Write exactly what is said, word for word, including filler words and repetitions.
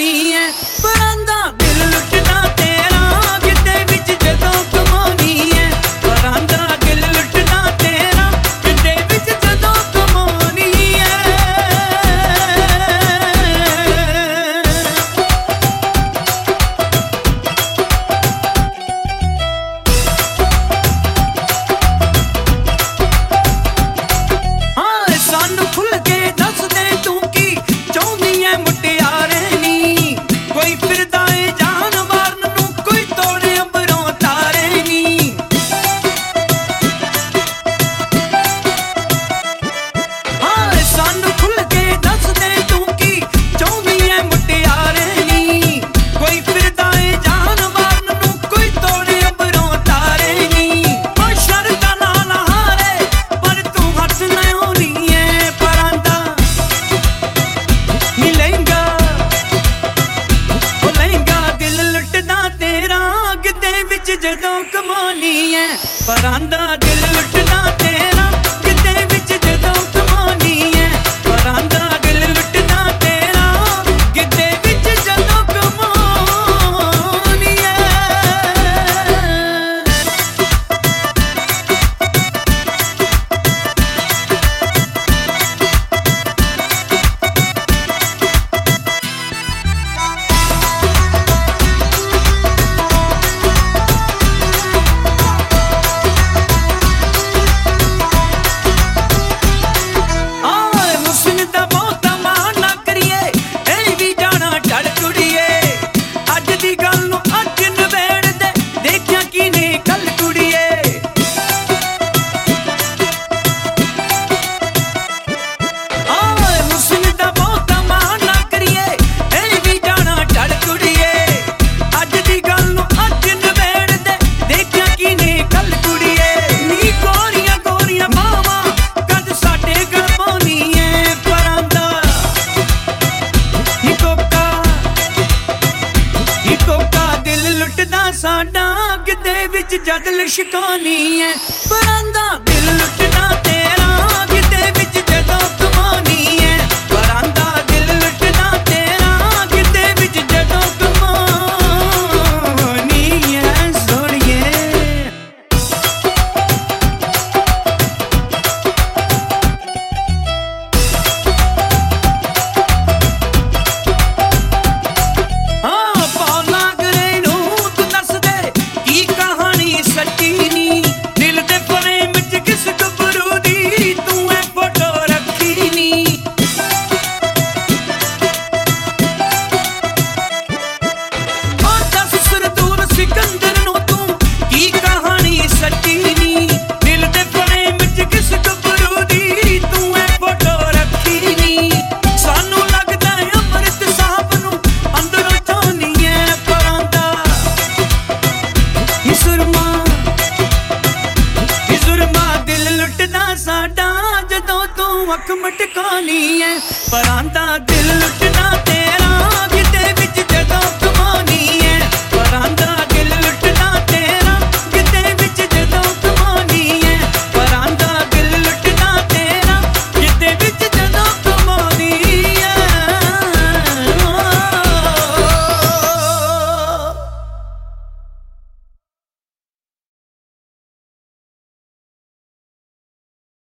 कमानी है। परांदा दिल लुटदा तेरा किते विच जदों कमानी है। परांदा दिल लुटदा तेरा किते विच जदों कमानी है। हाँ सानू खुल के दस दे तू की चाहुंदी है मुटियारे नी। कोई फिरदा है जानवर नू कोई तोड़े अंबरों तारे नी। हाँ सानू खुल के दस दे तू की चाहुंदी है मुटियारे नी। कोई फिरदा है जानवर नू कोई तोड़े अंबरों तारे नी। ओ शरदा नाल हारे पर तू हट ना होनी है। परांदा नी लहंगा ओ लहंगा दिल लुटदा तेरा किते विच जदों कमानी है। परांदा दिल लुटदा तेरा किते विच जदों कमानी है। परांदा दिल लुटदा तेरा किते विच जदों कमानी है। आए हुस्न दा बहुता मान ना करिए ए भी जाना चढ़ कुड़िए। अज दी गल नू अज नवेड़ दे देखिया किने कल कुड़िए। आए हुस्न दा बहुता मान ना करिए ए भी जाना चढ़ कुड़िए। अज दी गल नू अज नवेड़ दे देखिया किने कल कुड़िए। नी गोरियां गोरियां बावां कद साडे गल पाउनी है। परांदा नी कोका नी कोका दिल लुटदा साडा किते विच जद लिशकानी है। परांदा दिल लुटदा तेरा किते विच जदों कमानी है। परांदा दिल लुटदा तेरा किते विच जदों कमानी है। सोहणिए हाँ पौला गरे नू तू दस दे की कहानी सच्ची नी। दिल दे फ्रेम च किस गबरू दी तू है फोटो रखी नी। ओ दस सरदूर सिकंदर नू तू की कहानी सच्ची नी। दिल दे फ्रेम च किस गबरू दी तू है फोटो रखी नी। सानू लगदा है अमृत साहब नू अंदरों चाहनी है। परांदा नी सुरमा नी सुरमा दिल लुटदा साडा जदों तू अख मटकानी है। परांदा दिल लुट